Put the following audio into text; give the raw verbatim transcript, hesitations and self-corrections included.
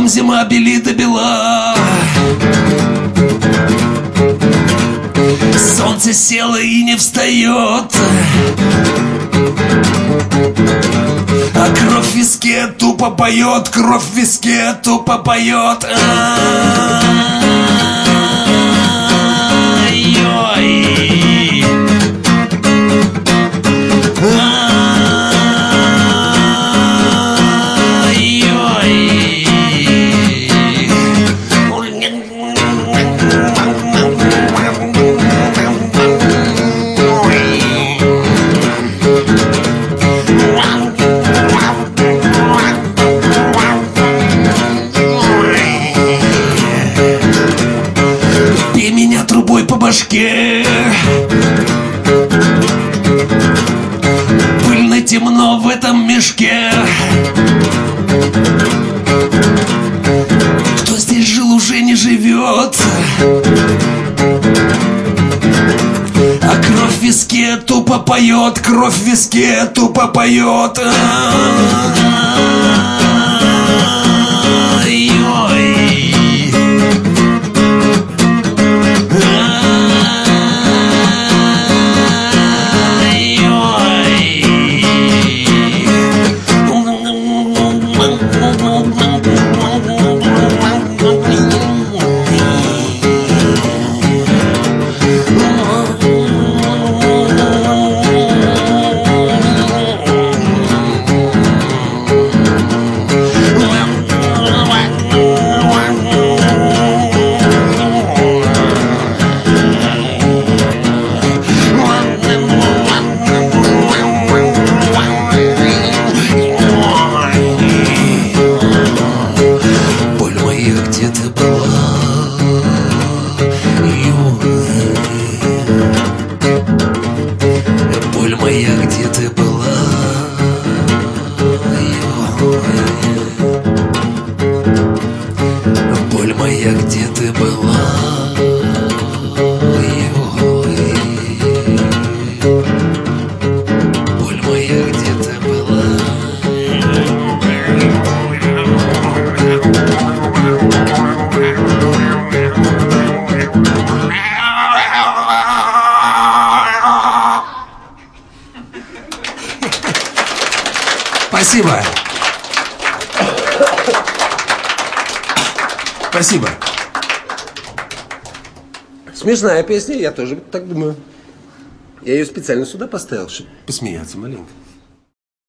Там зима белит до бела. Солнце село и не встает, а кровь в виске тупо поет, кровь в виске тупо поет. Ай-ой. Трубой по башке. Пыльно темно в этом мешке. Кто здесь жил, уже не живет, а кровь в виске тупо поет, кровь в виске тупо поет. Боль моя, где ты была? Боль моя, где ты была? Боль моя, где ты была? Спасибо. Спасибо. Смешная песня, я тоже так думаю. Я ее специально сюда поставил, чтобы посмеяться маленько.